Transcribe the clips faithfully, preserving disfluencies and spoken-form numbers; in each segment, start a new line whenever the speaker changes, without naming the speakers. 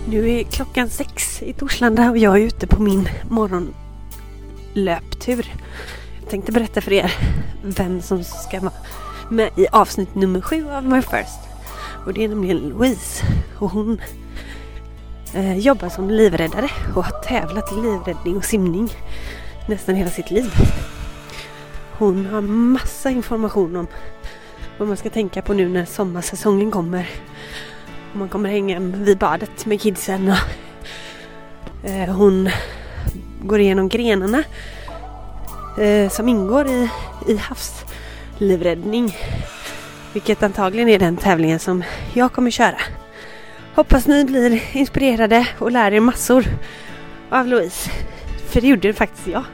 Nu är klockan sex i Torslanda och jag är ute på min morgonlöptur. Jag tänkte berätta för er vem som ska vara med i avsnitt nummer sju av My First. Och det är nämligen Louise. Och hon eh, jobbar som livräddare och har tävlat i livräddning och simning nästan hela sitt liv. Hon har massa information om vad man ska tänka på nu när sommarsäsongen kommer. Man kommer hänga vid badet med kidsen. Och, eh, hon går igenom grenarna eh, som ingår i, i havslivräddning. Vilket antagligen är den tävlingen som jag kommer köra. Hoppas ni blir inspirerade och lär er massor av Louise. För det gjorde faktiskt jag.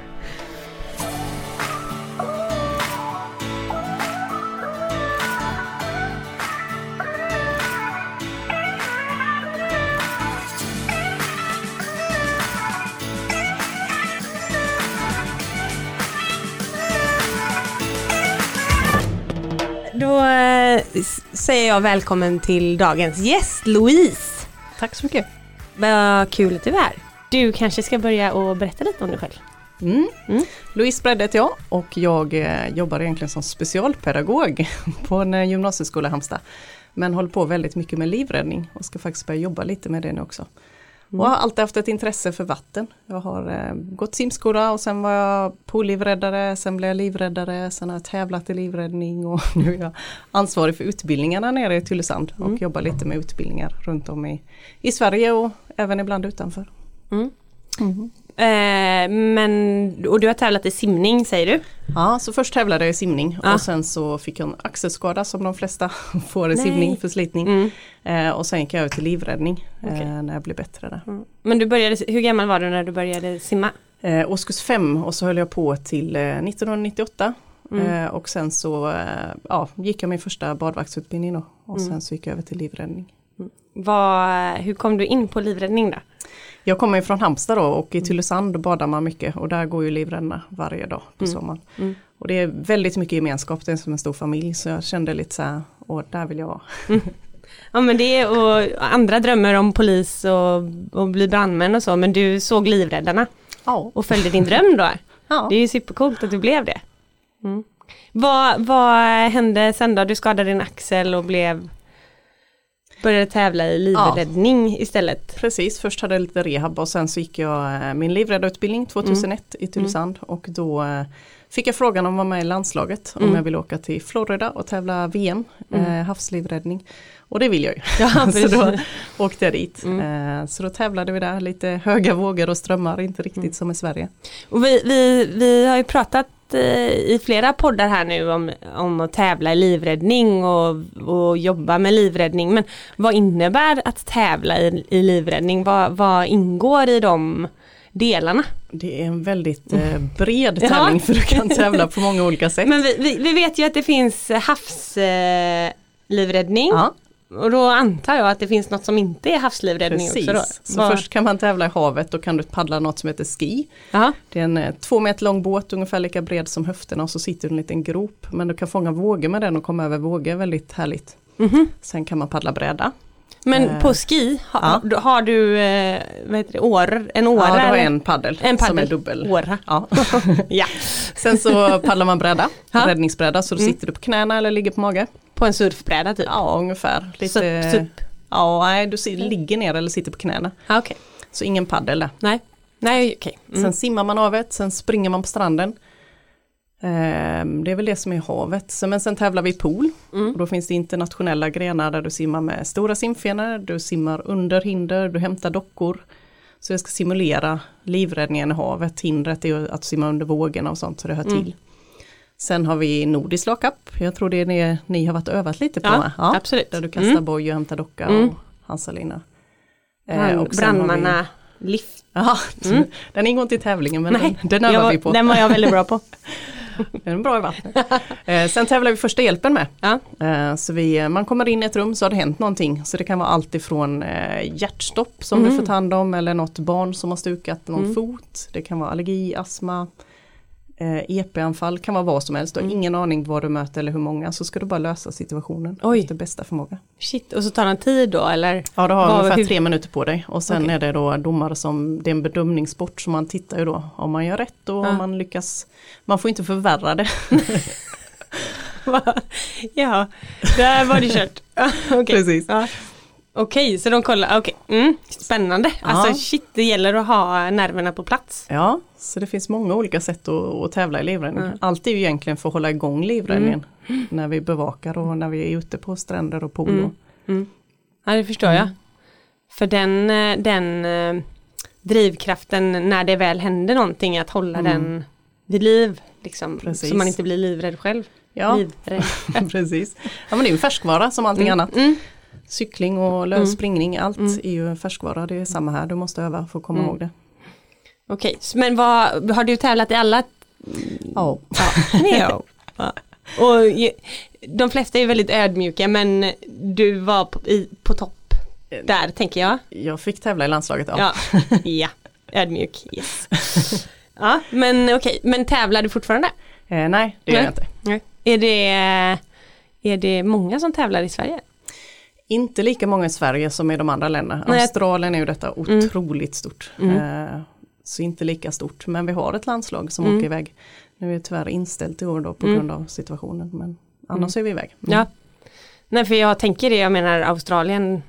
Då eh, säger jag välkommen till dagens gäst, Louise.
Tack så mycket.
Vad kul att du är här. Du kanske ska börja och berätta lite om dig själv.
Mm. Mm. Louise Bredde heter jag och jag eh, jobbar egentligen som specialpedagog på en eh, gymnasieskola i Halmstad. Men håller på väldigt mycket med livräddning och ska faktiskt börja jobba lite med det nu också. Mm. Och har alltid haft ett intresse för vatten. Jag har eh, gått simskola och sen var jag poolivräddare, sen blev jag livräddare, sen har jag tävlat i livräddning och nu är jag ansvarig för utbildningarna nere i Tylösand och mm. jobbar lite med utbildningar runt om i, i Sverige och även ibland utanför.
Mm. Mm. Eh, men, och du har tävlat i simning, säger du?
Ja, så först tävlade jag i simning
ah.
och sen så fick jag en axelskada som de flesta får i
Nej.
simning, förslitning.
Mm.
Eh, och sen gick jag över till livräddning
okay.
eh, när jag blev bättre där.
Mm. Men du började, hur gammal var du när du började simma?
Eh, årskurs fem och så höll jag på till eh, nittonhundranittioåtta. Mm. Eh, och sen så eh, ja, gick jag min första badvaktsutbildning då, och mm. sen så gick jag över till livräddning.
Mm. Vad, hur kom du in på livräddning då?
Jag kommer ju från Halmstad då och i Tylösand badar man mycket och där går ju livräddarna varje dag på
mm.
sommaren. Mm. Och det är väldigt mycket gemenskap, det är som en stor familj så jag kände lite så här, åh där vill jag vara.
Mm. Ja men det är och andra drömmer om polis och, och bli brandmän och så, men du såg livräddarna
ja.
och följde din dröm då.
Ja.
Det är ju supercoolt att du blev det. Mm. Vad, vad hände sen då? Du skadade din axel och blev... började tävla i livräddning ja. istället.
Precis, först hade jag lite rehab och sen så gick jag min livräddarutbildning tjugohundraett mm. i Tylösand mm. och då fick jag frågan om att vara med i landslaget mm. om jag ville åka till Florida och tävla V M, mm. eh, havslivräddning. Och det vill jag ju. Ja, så då åkte jag dit. Mm. Eh, så då tävlade vi där, lite höga vågor och strömmar, inte riktigt mm. som i Sverige.
Och vi, vi, vi har ju pratat i flera poddar här nu om, om att tävla i livräddning och, och jobba med livräddning. Men vad innebär att tävla i, i livräddning? Vad, vad ingår i de delarna?
Det är en väldigt eh, bred tävling ja. för du kan tävla på många olika sätt.
Men vi, vi, vi vet ju att det finns havslivräddning. Eh, ja. Och då antar jag att det finns något som inte är havslivräddning
Precis.
också då.
Så
Var...
först kan man tävla i havet, då kan du paddla något som heter ski. Aha. Det är en eh, två meter lång båt, ungefär lika bred som höfterna och så sitter du i en liten grop. Men du kan fånga vågor med den och komma över vågor, väldigt härligt. Mm-hmm. Sen kan man paddla bräda.
Men
eh,
på ski, ha, ja. har du eh, vad heter det, år, en åra?
Ja, du har en paddel,
en paddel.
som är dubbel.
Åra.
Ja.
ja.
Sen så paddlar man bräda, ha? räddningsbräda, så då mm. sitter du på knäna eller ligger på mage.
På en surfbräda typ?
Ja, ungefär. Lite...
Sup, sup.
Ja, nej, du ligger ner eller sitter på knäna.
Ah, okay.
Så ingen paddel där.
Nej, nej okej. Okay.
Mm. Sen simmar man havet, sen springer man på stranden. Ehm, det är väl det som är havet. Så, men sen tävlar vi i pool. Mm. Och då finns det internationella grenar där du simmar med stora simfenor. Du simmar under hinder, du hämtar dockor. Så jag ska simulera livräddningen i havet. Hindret är att simma under vågorna och sånt, så det hör mm. till. Sen har vi nordisk lockup. Jag tror det är det ni har varit övat lite på.
Ja, ja. absolut.
Där du kastar mm. boj och hämtar docka mm. och hansalina.
Eh, och brandmanna vi... lift.
Ja, mm. den ingår inte i tävlingen men Nej, den, den övar
var,
vi på.
Den var jag väldigt bra på.
Den är bra i vattnet. eh, sen tävlar vi första hjälpen med.
Ja.
Eh, så vi, man kommer in i ett rum så har det hänt någonting. Så det kan vara allt ifrån eh, hjärtstopp som mm. du får ta hand om. Eller något barn som har stukat någon mm. fot. Det kan vara allergi, astma. E P-anfall kan vara vad som helst. Du har mm. ingen aning vad du möter eller hur många. Så ska du bara lösa situationen
Oj.
efter bästa förmåga.
Shit, och så tar den tid då? Eller?
Ja, du har
vad,
ungefär
hur?
tre minuter på dig. Och sen okay. är det då domare som, det är en bedömningssport som man tittar ju då. Om man gör rätt och ja. om man lyckas. Man får inte förvärra det.
Ja, där var det kört. Okay.
Precis.
Ja. Okej, okay, så de kollar, okej, okay. mm, spännande. Ja. Alltså shit, det gäller att ha nerverna på plats.
Ja, så det finns många olika sätt att, att tävla i livräddning. Mm. Allt är ju egentligen för att hålla igång livräddningen. Mm. När vi bevakar och när vi är ute på stränder och polo.
Mm. Mm. Ja, det förstår mm. jag. För den, den eh, drivkraften när det väl händer någonting, att hålla mm. den vid liv. Liksom, så man inte blir livrädd själv.
Ja, livrädd. Precis. Ja, men det är ju färskvara som allting mm. annat. Mm. Cykling och lösspringning, mm. allt mm. är ju färskvara. Det är samma här, du måste öva för att komma mm. ihåg det.
Okej, okay. Men vad, har du tävlat i alla?
Ja.
ja. ja. Och de flesta är väldigt ödmjuka, men du var på, i, på topp där, tänker jag.
Jag fick tävla i landslaget, ja.
Ja, ja. Ödmjuk, yes. Ja, men okej, okay. Men tävlar du fortfarande?
Eh, nej, det gör nej. jag inte.
Nej. Är det, är det många som tävlar i Sverige?
Inte lika många i Sverige som i de andra länderna. Nej. Australien är ju detta otroligt mm. stort. Mm. Eh, så inte lika stort. Men vi har ett landslag som mm. åker iväg. Nu är det tyvärr inställt i år då på mm. grund av situationen. Men annars mm. är vi iväg. Mm. Ja.
Nej, för jag tänker det, jag menar Australien,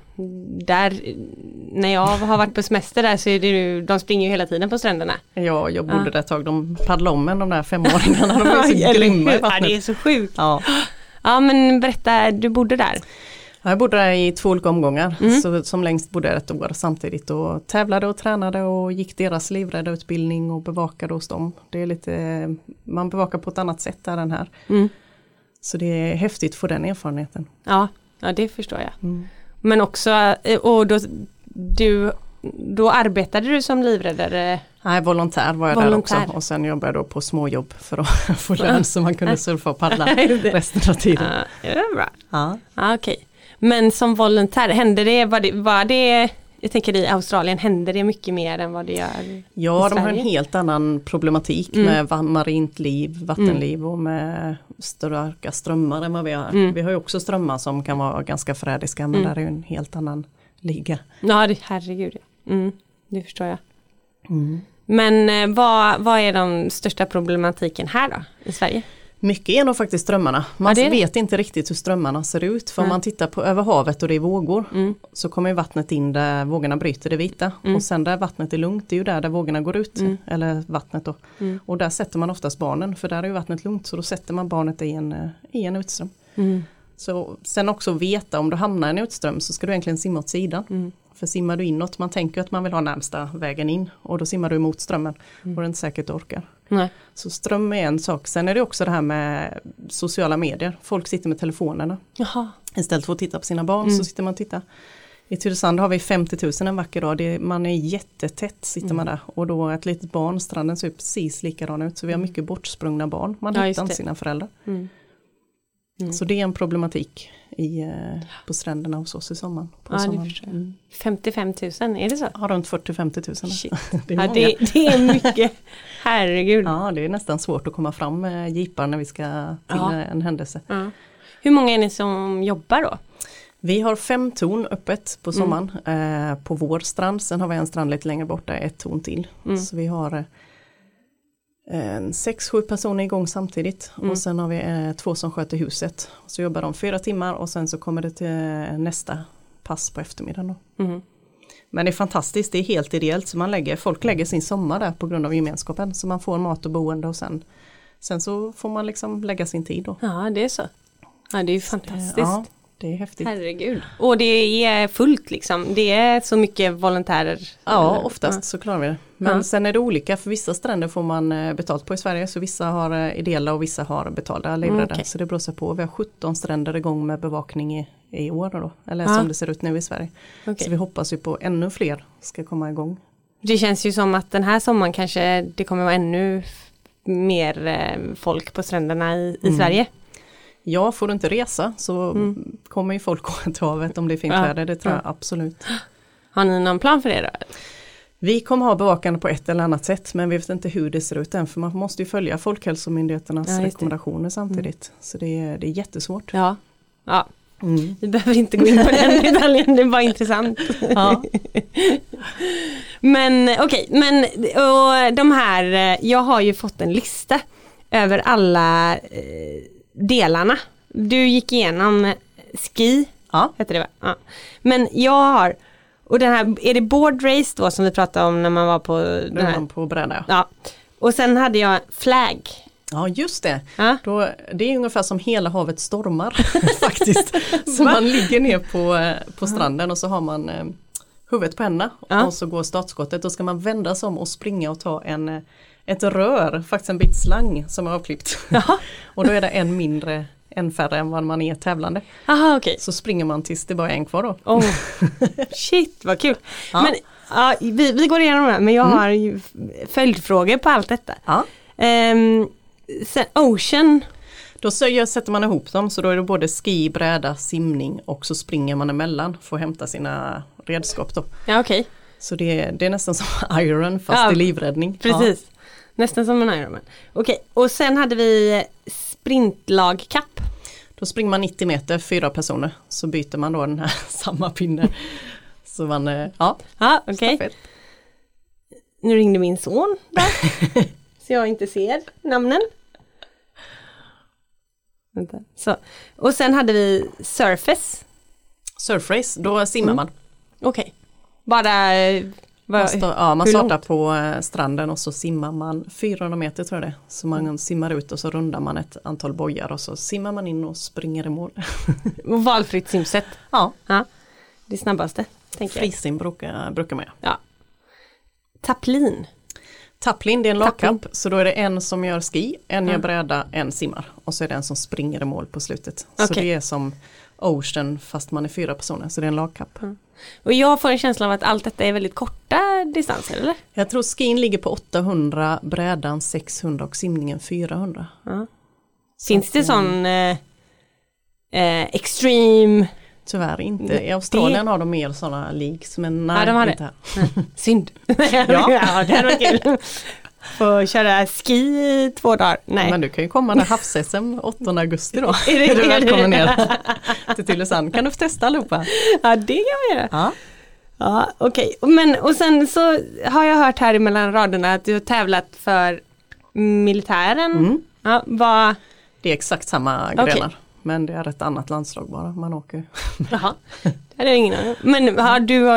där, när jag har varit på semester där så är det ju, de springer ju hela tiden på stränderna.
Ja, jag bodde ja. där ett tag, de paddlade om en, de där femåringarna, de är så grymma i vattnet.
Ja, det är så sjukt.
Ja.
Ja, men berätta, du bodde där.
Ja, jag bodde där i två olika omgångar, mm. så som längst bodde jag ett år samtidigt och tävlade och tränade och gick deras livrädda utbildning och bevakade hos dem. Det är lite, man bevakar på ett annat sätt där än här. Mm. Så det är häftigt att få den erfarenheten.
Ja, ja det förstår jag. Mm. Men också, och då, du, då arbetade du som livräddare?
Nej, volontär var jag volontär. där också. Och sen jobbade jag då på småjobb för att få lön så man kunde surfa och paddla resten av tiden.
Ja, det är bra. Ja. Ja, okej. Okay. Men som volontär, hände det, var det, var det, jag tänker i Australien, händer det mycket mer än vad det gör i
Ja,
Sverige?
De har en helt annan problematik mm. med marint liv, vattenliv mm. och med starka strömmar än vad vi har. Mm. Vi har ju också strömmar som kan vara ganska förrädiska, men mm. där är ju en helt annan liga.
Ja, det, herregud. Ja. Mm, det förstår jag. Mm. Men eh, vad, vad är de största problematiken här då, i Sverige?
Mycket är nog faktiskt strömmarna. Man
ja,
vet inte riktigt hur strömmarna ser ut. För mm. om man tittar på över havet och det är vågor mm. så kommer ju vattnet in där vågorna bryter det vita. Mm. Och sen där vattnet är lugnt, det är ju där, där vågorna går ut. Mm. Eller vattnet då. Mm. Och där sätter man oftast barnen, för där är ju vattnet lugnt. Så då sätter man barnet i en, i en utström. Mm. Så sen också veta, om du hamnar i en utström så ska du egentligen simma åt sidan. Mm. För simmar du inåt, man tänker att man vill ha närmsta vägen in. Och då simmar du emot strömmen. Mm. Och det är inte säkert du orkar. Nej. Så ström är en sak. Sen är det också det här med sociala medier. Folk sitter med telefonerna. Jaha. Istället för att titta på sina barn mm. så sitter man och tittar. I Tylösand har vi femtio tusen en vacker dag. Det är, man är jättetätt sitter mm. man där. Och då ett litet barn, stranden ser precis likadan ut. Så vi har mycket bortsprungna barn. Man ja, hittar inte sina föräldrar. Mm. Mm. Så det är en problematik i, eh, på stränderna hos oss i sommar. På
ja,
sommaren.
Det mm. femtiofem tusen, är det så?
Ja, runt fyrtio till femtio tusen.
det, är ja, det, det är mycket. Herregud.
Ja, det är nästan svårt att komma fram med jeepar när vi ska till ja. en händelse. Ja.
Hur många är ni som jobbar då?
Vi har fem torn öppet på sommaren mm. eh, på vår strand. Sen har vi en strand lite längre borta, ett torn till. Mm. Så vi har eh, sex, sju personer igång samtidigt. Mm. Och sen har vi eh, två som sköter huset. Så jobbar de fyra timmar och sen så kommer det till nästa pass på eftermiddagen då. Mm. Men det är fantastiskt, det är helt ideellt. Så man lägger, folk lägger sin sommar där på grund av gemenskapen. Så man får mat och boende och sen, sen så får man liksom lägga sin tid då.
Ja, det är så. Ja, det är ju fantastiskt.
Ja, det är häftigt.
Herregud. Och det är fullt liksom. Det är så mycket volontärer.
Ja, oftast ja. så klarar vi det. Men ja. sen är det olika. För vissa stränder får man betalt på i Sverige. Så vissa har ideella och vissa har betalda livräddare. Mm, okay. Så det beror sig på. Vi har sjutton stränder igång med bevakning i, i år då. Eller ja. som det ser ut nu i Sverige. Okay. Så vi hoppas ju på ännu fler ska komma igång. Det
känns ju som att den här sommaren kanske det kommer vara ännu mer folk på stränderna i, i mm. Sverige.
Ja, får du inte resa så mm. kommer ju folk gå till havet om det är fint väder, ja, det tror jag ja. absolut.
Har ni någon plan för det då?
Vi kommer ha bevakande på ett eller annat sätt, men vi vet inte hur det ser ut än, för man måste ju följa Folkhälsomyndigheternas ja, rekommendationer samtidigt. Mm. Så det är, det är jättesvårt.
Ja, ja. Mm. Vi behöver inte gå in på den detaljen, det är bara intressant. Ja. Men okej, okay, men och de här, jag har ju fått en lista över alla eh, delarna. Du gick igenom ski, ja. Heter det va? Ja. Men jag har, och den här, är det board race då som vi pratade om när man var på den här?
På bräda.
Ja. Och sen hade jag flag.
Ja, just det. Ja. Då, det är ungefär som hela havet stormar faktiskt. Så man ligger ner på, på stranden och så har man eh, huvudet på henne ja. Och så går startskottet. Då ska man vända sig om och springa och ta en, ett rör, faktiskt en bit slang som är avklippt. Och då är det en mindre, en färre än vad man är tävlande.
Aha, okay.
Så springer man tills det bara är en kvar då.
Oh. Shit, vad kul. Ja. Men ja, vi, vi går igenom det, men jag mm. har ju följdfrågor på allt detta. Ja. Um, Sen Ocean.
Då så sätter man ihop dem, så då är det både ski, bräda, simning och så springer man emellan för att hämta sina redskap då.
Ja, okej. Okay.
Så det är, det är nästan som Iron fast ja, i livräddning.
Precis. Ja. Nästan som en Ironman. Okej, okay. Och sen hade vi sprintlagkapp.
Då springer man nittio meter, fyra personer. Så byter man då den här samma pinne. Så man, ja.
Ja, okej. Okay. Nu ringde min son där. Så jag inte ser namnen. Vänta. Så. Och sen hade vi surface.
Surface, då simmar mm. man.
Okej. Okay. Bara...
Man, stå, ja, man startar långt? På stranden och så simmar man fyrahundra meter tror jag det. Så man mm. simmar ut och så rundar man ett antal bojar och så simmar man in och springer i mål.
Och valfritt simsätt.
Ja.
Ja. Det snabbaste, tänker jag.
Frisim brukar, brukar man göra.
Ja. Taplin.
Taplin, det är en lagkamp, så då är det en som gör ski, en gör bräda, en simmar. Och så är det en som springer i mål på slutet. Okay. Så det är som Ocean fast man är fyra personer, så det är en lagkamp. Mm.
Och jag får en känsla av att allt detta är väldigt korta distanser, eller?
Jag tror skin ligger på åttahundra, brädan sexhundra och simningen fyrahundra.
Mm. Finns det sån eh, eh, extreme...
Tyvärr inte. I Australien det... har de mer sådana leagues, men nej,
ja, de har
inte
det. Här. Synd. Ja. Ja, det hade varit kul. Få köra ski i två dagar. Nej.
Men du kan ju komma när havs-S M åttonde augusti då. Är, det, är du välkommen ner till Tylösand. Kan du få testa allihopa?
Ja, det kan vi göra.
Ja.
Ja, okej. Okay. Men och sen så har jag hört här mellan raderna att du har tävlat för militären. Mm. Ja, vad...
Det är exakt samma grenar. Okay. Men det är ett annat landslag bara, man åker.
Jaha, det är ingen aning. Men har du har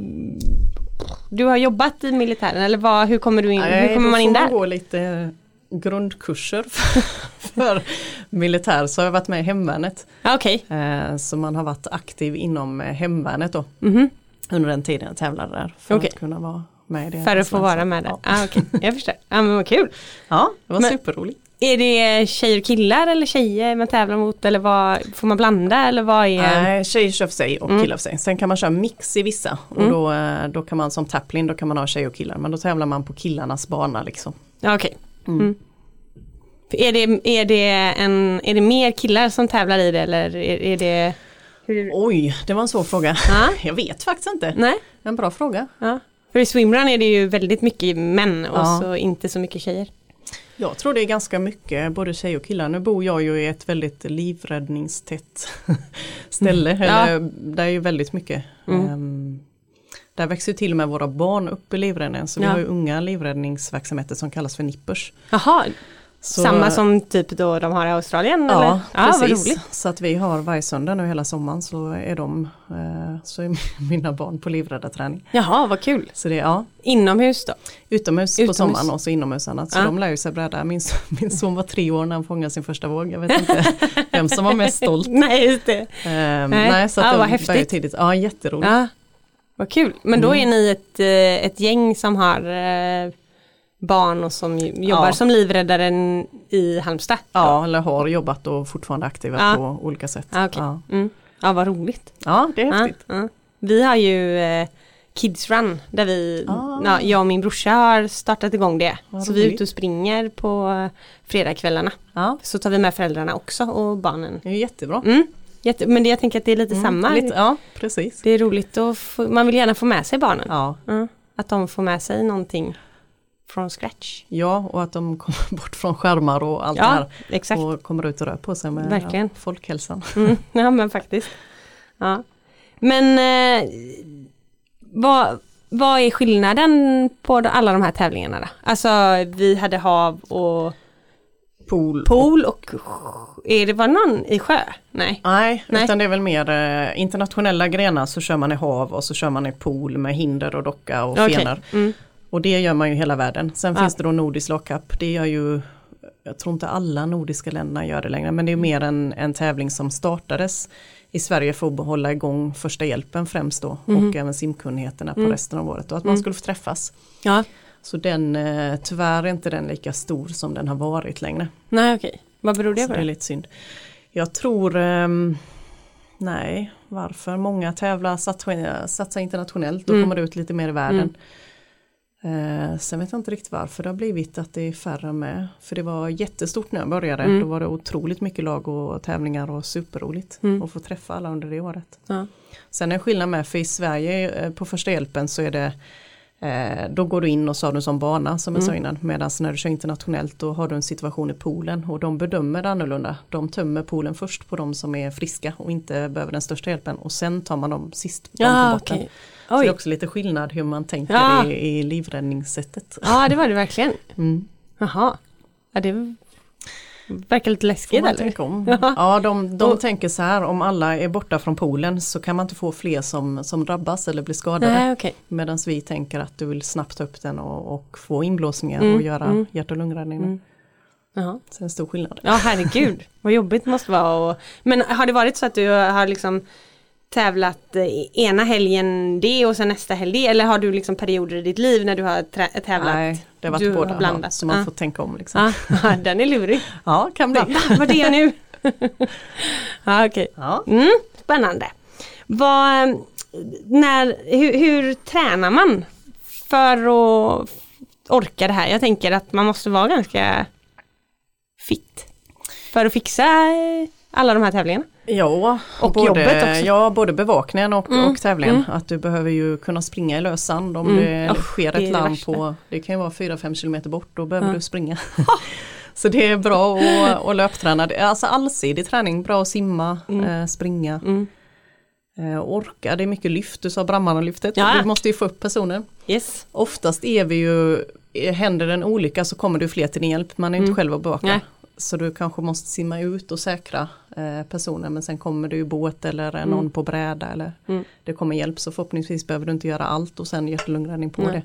du har jobbat i militären eller vad, hur kommer du in?
Nej,
hur kommer man in där?
Jag får gå lite grundkurser för, för militär, så har jag varit med i hemvärnet.
Okej.
Okay. Så man har varit aktiv inom hemvärnet då.
Mm-hmm.
Under den tiden jag tävlade där. För
okay.
att kunna vara med i det.
För att få vara med där. Ja, ah, okej. Okay. Jag förstår. Ja, men vad kul.
Ja, det var
men,
superroligt.
Är det tjejer och killar eller tjejer man tävlar mot, eller vad, får man blanda eller vad är?
Nej, tjejer kör för sig och mm. killar för sig. Sen kan man köra mix i vissa och mm. då, då kan man som taplin, då kan man ha tjejer och killar, men då tävlar man på killarnas bana liksom.
Ja, okej. Okay. Mm. Mm. Är det, är det en, är det mer killar som tävlar i det eller är, är det? Hur?
Oj, det var en svår fråga.
Ah?
Jag vet faktiskt inte.
Nej.
En bra fråga.
Ja. För i swimrun är det ju väldigt mycket män och ja. Så inte så mycket tjejer.
Jag tror det är ganska mycket, både tjejer och killar. Nu bor jag ju i ett väldigt livräddningstätt ställe. Mm. Ja. Eller, där är ju väldigt mycket. Mm. Um, där växer till och med våra barn upp i livräddningen. Så ja. Vi har ju unga livräddningsverksamheter som kallas för nippers.
Jaha, så, samma som typ då de har i Australien?
Ja,
eller? Ja,
precis. Så att vi har varje söndag nu hela sommaren så är de, eh, så är mina barn på livräddarträning.
Jaha, vad kul.
Så det, ja.
Inomhus då?
Utomhus, Utomhus. på sommaren och så inomhus annat. Så ja. De lär ju sig bräda. Min, min son var tre år när han fångade sin första våg. Jag vet inte vem som var mest stolt.
Nej, just det.
Um, nej. nej, så att
ja,
de
vad häftigt.
Tidigt. Ja, jätteroligt.
Ja, vad kul. Men då är ni ett, ett gäng som har... barn och som jobbar ja. Som livräddaren i Halmstad.
Ja, eller har jobbat och fortfarande aktiva ja. På olika sätt.
Ja, okay. ja. Mm. Ja, vad roligt.
Ja, det är häftigt.
Ja, ja. Vi har ju eh, Kids Run där vi, ah. ja, jag och min brorsa har startat igång det. Vad så roligt. Vi är ute och springer på fredagskvällarna. Ja. Så tar vi med föräldrarna också och barnen.
Det är jättebra.
Mm. Jätte, men det, jag tänker att det är lite mm. samma.
Lite, ja, precis.
Det är roligt och få, man vill gärna få med sig barnen.
Ja.
Ja. Att de får med sig någonting från scratch.
Ja, och att de kommer bort från skärmar och allt
ja,
det här.
Exakt.
Och kommer ut och rör på sig med
Verkligen.
Ja, folkhälsan.
Mm, ja, men faktiskt. Ja. Men eh, vad, vad är skillnaden på alla de här tävlingarna då? Alltså, vi hade hav och
Pool.
Pool och, och är det var någon i sjö? Nej.
Nej,
Nej.
utan det är väl mer eh, internationella grenar så kör man i hav och så kör man i pool med hinder och docka och
Okay.
fenor.
Mm.
Och det gör man ju hela världen. Sen
Ja.
finns det då nordisk lockup. Det gör ju, jag tror inte alla nordiska länderna gör det längre, men det är mer en, en tävling som startades i Sverige för att hålla igång första hjälpen främst då
Mm.
och även simkunnigheterna på
Mm.
resten av året och att man
Mm.
skulle få träffas.
Ja.
Så den, eh, tyvärr är inte den lika stor som den har varit längre.
Nej, okej. Okay. Vad beror det
Så
på?
det är lite synd. Jag tror, ehm, nej, varför? Många tävlar, satsar, satsar internationellt och
Mm.
kommer ut lite mer i världen. Eh, sen vet jag inte riktigt varför det har blivit att det är färre med. För det var jättestort när jag började.
Mm.
Då var det otroligt mycket lag och tävlingar och superroligt
Mm.
att få träffa alla under det året.
Ja.
Sen är en skillnad med, för i Sverige eh, på första hjälpen så är det Eh, då går du in och så har du som bana som jag
Mm.
sa innan. Medan när du kör internationellt då har du en situation i poolen och de bedömer det annorlunda. De tömmer poolen först på de som är friska och inte behöver den största hjälpen och sen tar man dem sist på
Ja,
botten.
okej.
Så det
Oj.
är också lite skillnad hur man tänker
Ja.
i, i livräddningssättet.
Ja, det var det verkligen.
Mm.
Jaha. Ja, det verkar lite
Får
läskigt
man
eller?
tänka om. Ja, de, de
Och-
tänker så här, om alla är borta från poolen så kan man inte få fler som, som drabbas eller blir skadade.
Nej, okej.
Medan vi tänker att du vill snabbt ta upp den och, och få inblåsningar
Mm,
och göra
mm.
hjärt- och lungräddning.
Mm. Jaha.
Så det är en stor skillnad.
Ja, herregud. Vad jobbigt det måste vara. Och... Men har det varit så att du har liksom tävlat eh, ena helgen det och sen nästa helg det? Eller har du liksom perioder i ditt liv när du har trä- tävlat?
Nej, det har
Du
varit
har
båda.
blandat.
Ja, så man
Ja.
får tänka om. Liksom.
Ja, den är lurig.
Ja, kan bli.
Va, va, vad är jag nu? Ja, okej.
Ja.
Mm, spännande. Vad, när, hur, hur tränar man för att orka det här? Jag tänker att man måste vara ganska fit för att fixa alla de här tävlingarna.
Ja,
Och
både,
jobbet också.
Ja, både bevakningen och,
Mm,
och tävlingen.
mm.
Att du behöver ju kunna springa i lös sand om
Mm.
det
Oh,
sker
det är
ett
det
larm
värsta.
på, det kan ju vara fyra fem kilometer bort, då behöver
Ja.
du springa. Så det är bra att, att löpträna. Det är alltså allsidig träning, bra att simma,
Mm.
eh, springa,
Mm.
eh, orka. Det är mycket lyft, du sa Brandmannalyftet.
Ja.
Du måste ju få upp personen.
Yes.
Oftast är vi ju, händer en olycka så kommer du fler till din hjälp, man är inte
Mm.
själv att bevaka.
Nej.
Så du kanske måste simma ut och säkra eh, personen, men sen kommer du i båt eller
Mm.
någon på bräda eller
Mm.
det kommer hjälp, så förhoppningsvis behöver du inte göra allt och sen hjärt- och lungräddning på
Nej.
det.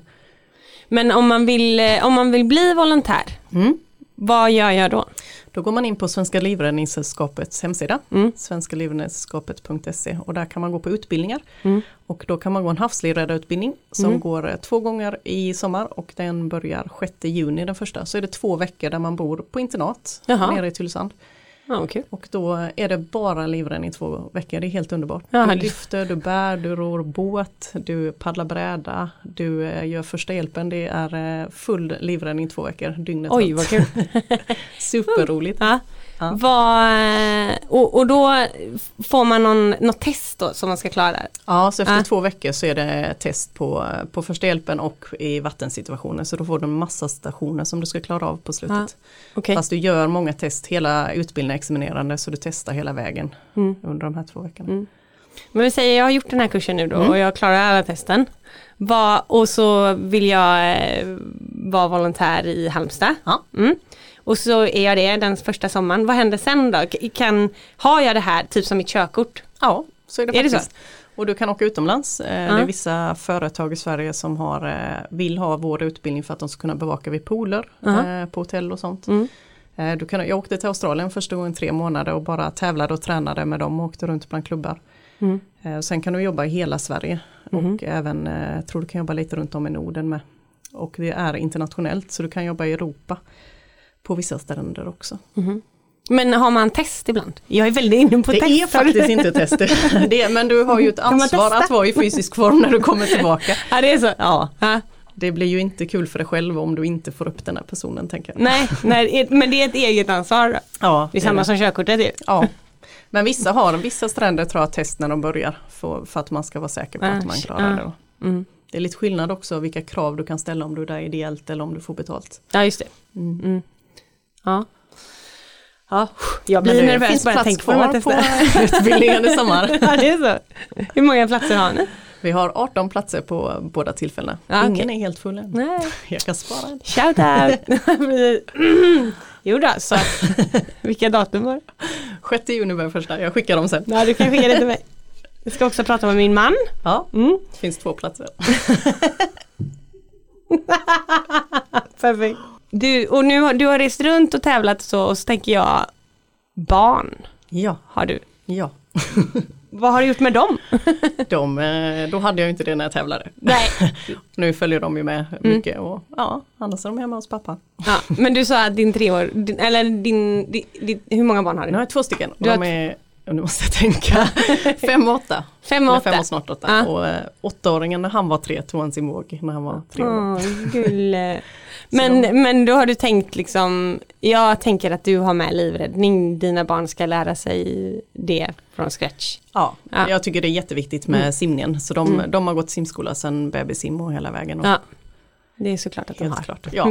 Men om man vill, eh, om man vill bli volontär,
Mm.
vad gör jag då?
Då går man in på Svenska Livräddningssällskapets hemsida,
Mm.
svenska livräddningssällskapet punkt se, och där kan man gå på utbildningar.
Mm.
Och då kan man gå en havslivräddarutbildning som
Mm.
går eh, två gånger i sommar och den börjar sjätte juni den första. Så är det två veckor där man bor på internat
Jaha.
nere i Tylösand.
Ja, okej.
Och då är det bara livräddning i två veckor, det är helt underbart.
Ja,
du
det-
lyfter, du bär, du ror båt, du paddlar bräda, du eh, gör första hjälpen, det är eh, full livräddning i två veckor, dygnet
Oj,
runt.
vad kul.
Superroligt.
Ja.
Ja.
Vad, och, och då får man någon, något test då som man ska klara?
Ja, så efter
Ja.
två veckor så är det test på, på första hjälpen och i vattensituationer, så då får du en massa stationer som du ska klara av på slutet.
Ja. Okej.
Fast du gör många test, hela utbildningen är examinerande, så du testar hela vägen
Mm.
under de här två veckorna.
Mm. Men vi säger jag har gjort den här kursen nu då
Mm.
och jag klarar alla testen. Vad, och så vill jag eh, vara volontär i Halmstad.
Ja.
Mm. Och så är jag det den första sommaren. Vad händer sen då? K- Kan, har jag det här typ som mitt körkort?
Ja, så är det
Är det
faktiskt. Och du kan åka utomlands. Eh,
Ja.
Det är vissa företag i Sverige som har, eh, vill ha vår utbildning för att de ska kunna bevaka vid pooler,
Ja.
eh, på hotell och sånt.
Mm.
Eh, du kan, jag åkte till Australien första gången tre månader och bara tävlade och tränade med dem och åkte runt bland klubbar.
Mm.
Eh, sen kan du jobba i hela Sverige
Mhm.
och även, eh, jag tror du kan jobba lite runt om i Norden med. Och det är internationellt, så du kan jobba i Europa på vissa stränder också.
Mhm. Men har man test ibland? Jag är väldigt inne på
Det
test.
är faktiskt inte tester, det, men du har ju ett
man
ansvar
testa?
att vara i fysisk form när du kommer tillbaka.
Ja, det är så.
Ja,
Ja.
det blir ju inte kul för dig själv om du inte får upp den här personen, tänker jag.
Nej, nej, men det är ett eget ansvar då.
Ja,
Det är samma
det.
som körkortet ju.
Ja. Men vissa har, vissa stränder tror jag test när de börjar för, för att man ska vara säker på
Ah,
att man klarar
ah.
det. Då.
Mm.
Det är lite skillnad också vilka krav du kan ställa om du är där ideellt eller om du får betalt.
Ja, just det.
Mm.
Mm. Ja. Ja, jag blir nervös bara tänk på att
på utbildningen i sommar.
Ja, det är så. Hur många platser har ni?
Vi har arton platser på båda tillfällena.
Ja,
Ingen
okay.
är helt full än.
Nej.
Jag kan spara en.
Shout out! Jo då, så vilka datum var det?
sjätte juni var första, jag skickar dem sen.
Ja, du kan skicka det till mig. Jag ska också prata med min man.
Ja,
mm.
Det finns två platser.
Perfekt. Du, och nu har du har rest runt och tävlat så, och så tänker jag, barn
Ja.
har du.
Ja.
Vad har du gjort med dem?
De, då hade jag inte det när jag tävlade.
Nej.
Nu följer de ju med mycket mm. och ja, annars är de hemma hos pappa.
Ja, men du sa att din tre år, din, eller din, din, din, hur många barn har du?
Nu har jag två stycken.
Du
de är, nu måste jag tänka, fem och åtta.
Fem och åtta.
Fem och snart åtta. Ja. Och äh, åttaåringen när han var tre tog han sin våg när han var tre år.
Åh, gulle. Men, de... men då har du tänkt liksom, jag tänker att du har med livräddning, dina barn ska lära sig det från scratch.
Ja,
ja.
Jag tycker det är jätteviktigt med mm. simningen. Så de, mm. de har gått simskola sedan babysim och hela vägen. Och
ja. Det är såklart att de har.
Klart. Ja.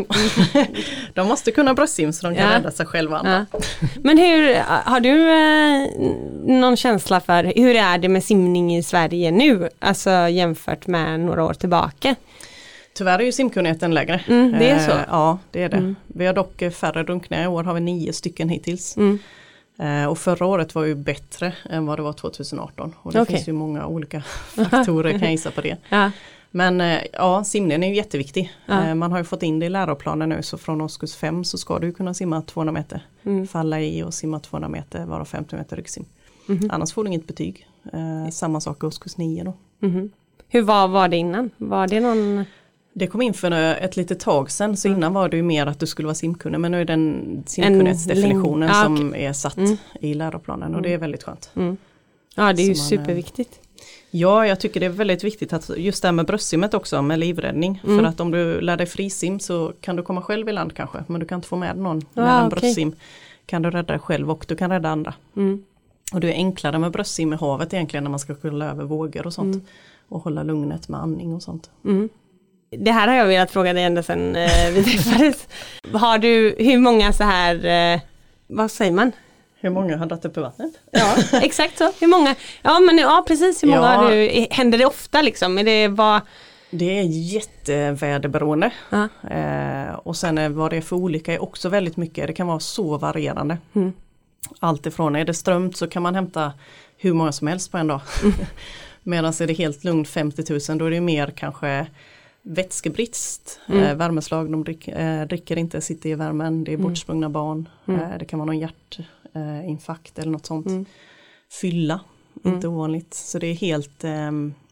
De måste kunna bröstsim så de kan ja. rädda sig själva.
Ja. Men hur, har du eh, någon känsla för hur är det med simning i Sverige nu? Alltså jämfört med några år tillbaka?
Tyvärr är ju simkunnigheten lägre.
Mm, det är så?
Eh, ja, det är det.
Mm.
Vi har dock färre drunkningar. I år har vi nio stycken hittills.
Mm.
Eh, och förra året var ju bättre än vad det var tjugoarton. Och det
okay.
finns ju många olika faktorer kan jag gissa på det.
Ja.
Men eh, ja, simningen är ju jätteviktig.
Ja.
Eh, man har ju fått in det i läroplanen nu så från årskurs fem så ska du kunna simma tvåhundra meter.
Mm.
Falla i och simma tvåhundra meter, vara femtio meter ryggsim.
Mm.
Annars får du inget betyg. Eh, samma sak i årskurs nio då.
Mm. Hur var, var det innan? Var det någon...
Det kom in för ett litet tag sedan så innan var det ju mer att du skulle vara simkunnig men nu är den simkunnighetsdefinitionen ah, som okay. är satt mm. i läroplanen och det är väldigt skönt.
Mm. Ja, det är ju
man,
superviktigt.
Ja, jag tycker det är väldigt viktigt att just det här med bröstsimmet också med livräddning.
Mm.
För att om du lär dig frisim så kan du komma själv i land kanske men du kan inte få med någon.
Ah,
med en
okay.
bröstsim kan du rädda dig själv och du kan rädda andra.
Mm.
Och det är enklare med bröstsim i havet egentligen när man ska kunna över vågor och sånt. Mm. Och hålla lugnet med andning och sånt.
Mm. Det här har jag velat fråga dig ända sedan eh, vi träffades. Har du, hur många så här, eh, vad säger man?
Hur många har dragit upp i vattnet?
Ja, exakt så. Hur många? Ja, men ja, precis. Hur många ja. har du? Händer det ofta liksom? Är det vad?
Det är jätteväderberoende.
Uh-huh.
Eh, och sen är vad det är för olika är också väldigt mycket. Det kan vara så varierande.
Mm.
Allt ifrån är det strömt så kan man hämta hur många som helst på en dag.
Mm.
Medan är det helt lugnt femtio tusen då är det mer kanske vätskebrist,
mm.
eh, värmeslag, de drick, eh, dricker inte, sitter i värmen, det är
mm.
bortsprungna barn,
mm.
eh, det kan vara någon hjärtinfarkt eh, eller något sånt.
Mm.
Fylla,
mm.
inte ovanligt. Så det är helt, eh,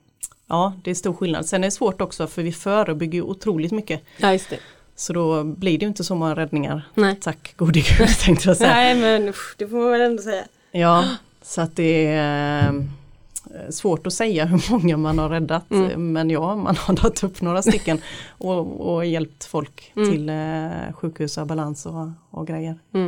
ja det är stor skillnad. Sen är det svårt också för vi förebygger otroligt mycket.
Ja, just det.
Så då blir det ju inte så många räddningar.
Nej.
Tack gode Gud tänkte jag säga.
Nej men det får man väl ändå säga.
Ja, så att det är eh, svårt att säga hur många man har räddat. Mm. Men ja, man har dragit upp några stycken och, och hjälpt folk mm. till eh, sjukhus och balans och, och grejer.
Mm.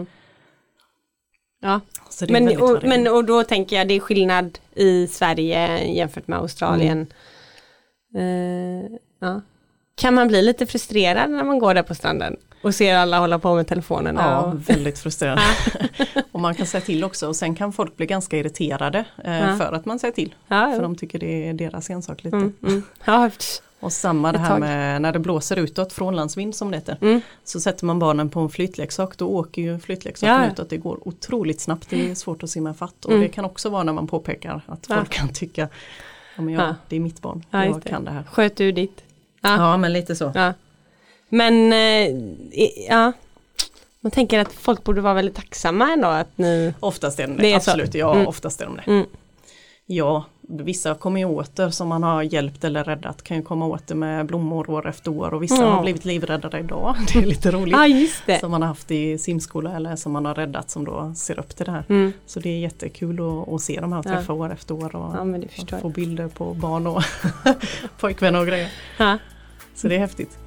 Ja,
så det
men,
är
och, men och då tänker jag det är skillnad i Sverige jämfört med Australien. Mm. Uh, ja. Kan man bli lite frustrerad när man går där på stranden och ser alla hålla på med telefonerna?
Ja,
och...
väldigt frustrerad. Och man kan säga till också och sen kan folk bli ganska irriterade eh, ja. för att man säger till.
Ja,
för de tycker det är deras ensak lite.
Mm, mm. Ja,
och samma det här med när det blåser utåt, frånlandsvind som det heter.
Mm.
Så sätter man barnen på en flytleksak, då åker ju flytleksaken
ja.
utåt. Det går otroligt snabbt, det är svårt att simma fatt. Och
mm.
det kan också vara när man påpekar att
ja.
folk kan tycka, ja men jag,
ja.
det är mitt barn,
ja,
jag
det.
kan det här.
Sköt du ditt?
Ja. ja, men lite så.
Ja. Men eh, ja, man tänker att folk borde vara väldigt tacksamma ändå att ni...
Oftast är de det,
det är
absolut.
Så.
Ja,
mm.
oftast är de det.
Mm.
Ja, vissa kommer ju åter som man har hjälpt eller räddat kan ju komma åter med blommor år efter år och vissa mm. har blivit livräddade idag. Det är lite roligt.
Ja, just det.
Som man har haft i simskola eller som man har räddat som då ser upp till det här.
Mm.
Så det är jättekul att, att se de här och träffa ja. år efter år och,
ja, men det
och få bilder på barn och pojkvänner och grejer.
Ja.
Så det är häftigt.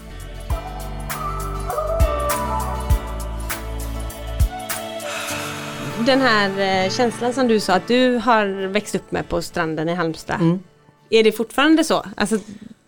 Den här eh, känslan som du sa att du har växt upp med på stranden i Halmstad.
Mm.
Är det fortfarande så? Alltså,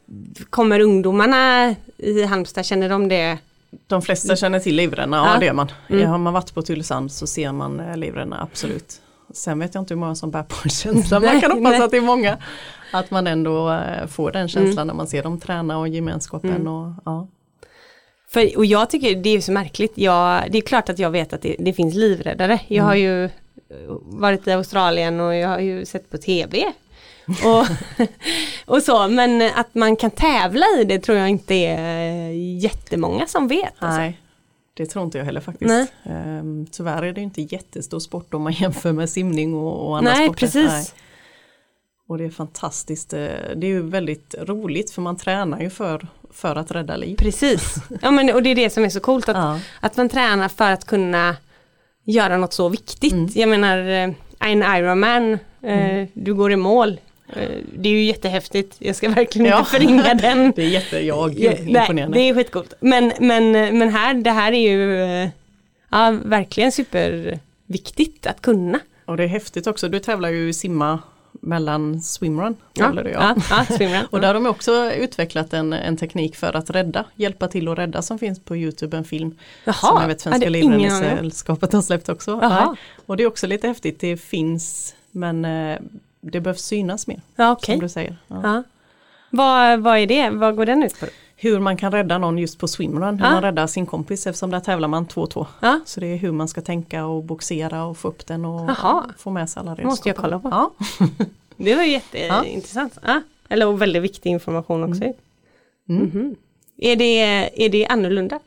kommer ungdomarna i Halmstad, känner de det?
De flesta känner till livränna, ja,
ja.
det är man.
Mm.
Har man varit på Tylösand så ser man livränna, absolut. Sen vet jag inte hur många som bär på en känsla. Man kan hoppas att det är många. Att man ändå får den känslan mm. när man ser dem träna och gemenskapen. Mm. Och, ja.
För, och jag tycker det är så märkligt. Jag, det är klart att jag vet att det, det finns livräddare. Jag mm. har ju varit i Australien och jag har ju sett på tv. och, och så, men att man kan tävla i det tror jag inte är jättemånga som vet. Alltså.
Nej, det tror inte jag heller faktiskt. Um, tyvärr är det inte jättestor sport om man jämför med simning och, och andra
Nej,
sporter.
Precis.
Nej, och det är fantastiskt. Det är ju väldigt roligt för man tränar ju för, för att rädda liv.
Precis, ja, men, och det är det som är så coolt. Att,
ja.
att man tränar för att kunna göra något så viktigt. Mm. Jag menar, en Ironman, mm. eh, du går i mål. Det är ju jättehäftigt. Jag ska verkligen
ja.
inte förringa den.
Det är jätte, jag är imponerande.
Nej, det är skitcoolt. Men, men, men här, det här är ju ja, verkligen superviktigt att kunna.
Och det är häftigt också. Du tävlar ju i simma mellan swimrun.
Ja,
du,
ja. ja, ja swimrun.
Och där har de också utvecklat en, en teknik för att rädda. Hjälpa till att rädda som finns på YouTube, en film.
Jaha,
som jag vet Svenska Livräddningssällskapet har släppt också.
Jaha.
Och det är också lite häftigt. Det finns, men det behövs synas mer.
Ja, okay.
Som du säger. Ja.
Ja. Vad, vad är det? Vad går den ut på?
Hur man kan rädda någon just på swimrun. Hur ja. man räddar sin kompis, eftersom där tävlar man två två.
Ja.
Så det är hur man ska tänka och boxera och få upp den och
Aha.
få med sig alla redskap.
Måste jag kolla på.
Ja.
Det var jätteintressant. Ja. Eller och väldigt viktig information också. Mm. Mm. Mm-hmm. Är, det, är det annorlunda?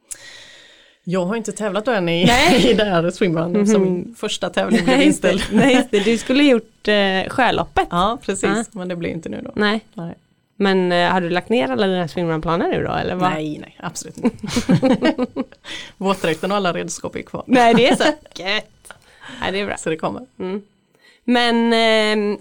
Jag har inte tävlat än i, i det här swimrun mm-hmm. som min första tävling blev inställd.
Nej, just det. Du skulle gjort eh, Sjöloppet.
Ja, precis. Ja. Men det blir inte nu då.
Nej.
Nej.
Men eh, har du lagt ner alla dina swimrun-planer nu då? Eller vad?
Nej, nej, absolut inte. Våtdräkten och alla redskap är kvar.
Nej, det är så gött. Ja, det är bra.
Så det kommer.
Mm. Men, eh,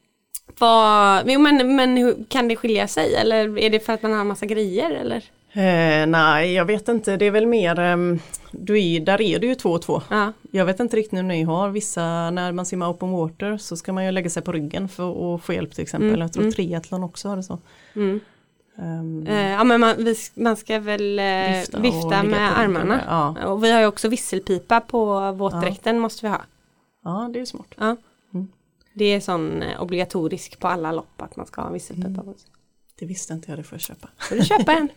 vad, men, men hur, kan det skilja sig? Eller är det för att man har en massa grejer? Eller?
Eh, nej, jag vet inte. Det är väl mer, um, du är, där är du ju två och två.
Ja.
Jag vet inte riktigt när ni har vissa, när man simmar open water så ska man ju lägga sig på ryggen för att få hjälp till exempel. Mm. Jag tror mm. triathlon också har det så.
Mm. Um, eh, ja, men man, vi, man ska väl eh, vifta, vifta med armarna. Ja. Och vi har ju också visselpipa på våtdräkten, ja. Måste vi ha.
Ja, det är smart.
Ja. Mm. Det är sån eh, obligatorisk på alla lopp att man ska ha en visselpipa mm. på sig.
Det visste inte jag, det får jag köpa.
Får du köpa en?